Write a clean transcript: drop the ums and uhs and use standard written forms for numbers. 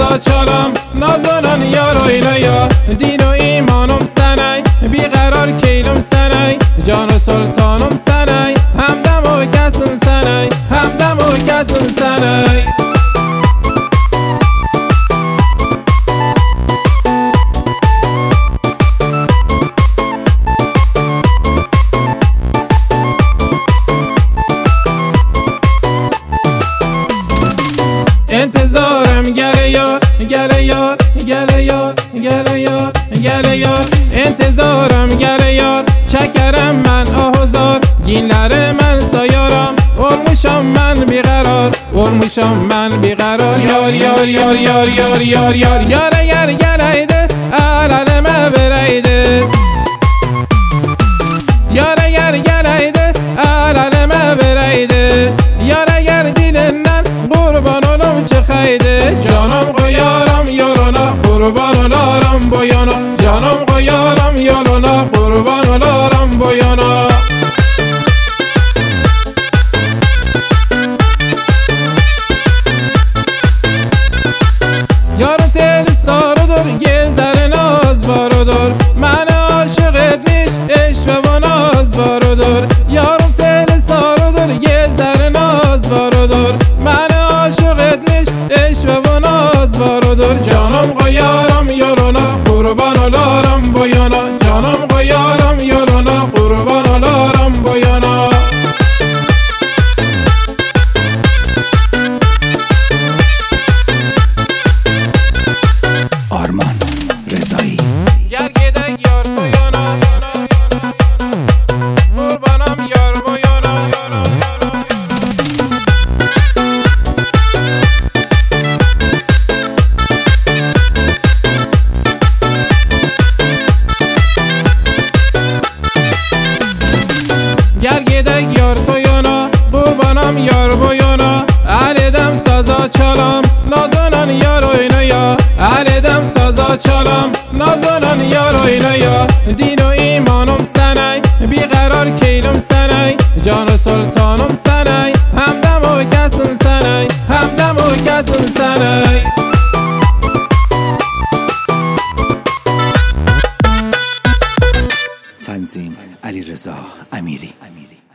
سازا چالم نازنان یارای نیا دین و ایمانم سنای بیقرار کیلم سنای جان و سلطانم سنای همدم و کسم سنای همدم و کسم سنای انتظارم گله یار گله یار گله یار گله یار گله یار انتظارم گله یار چکرم من آهزار گینلر من سایارم اولموشم من بیقرار اولموشم من بیقرار یار یار یار یار یار یار یار یار گر گلایده علالمه برایده یار گر گلایده علالمه برایده یار گر دلنن قربان olum çıkaydı canım koyarım yoluna kurban olarım boyuna canım koyarım yoluna kurban olarım boyuna yarın teli sarıdır gezerin az varıdır beni aşık etmiş eş ve bu naz varıdır yarın teli sarıdır gezerin az varıdır beni aşık etmiş eş ve bu naz varıdır canım koyarım yoluna kurban olarım boyuna canım koyarım yoluna kurban olarım boyuna Arman Rezai gel gidek yar boyuna kurbanım yar boyuna gel gidek yar toyuna kurbanım yar boyuna Alidem saza çalam nazanan yar oynaya Alidem saza çalam nazanan yar oynaya din و imanım senay بیقرار کیلم senay can sultanım senay همدم و کسم senay همدم و کسم senay تنظیم علیرضا امیری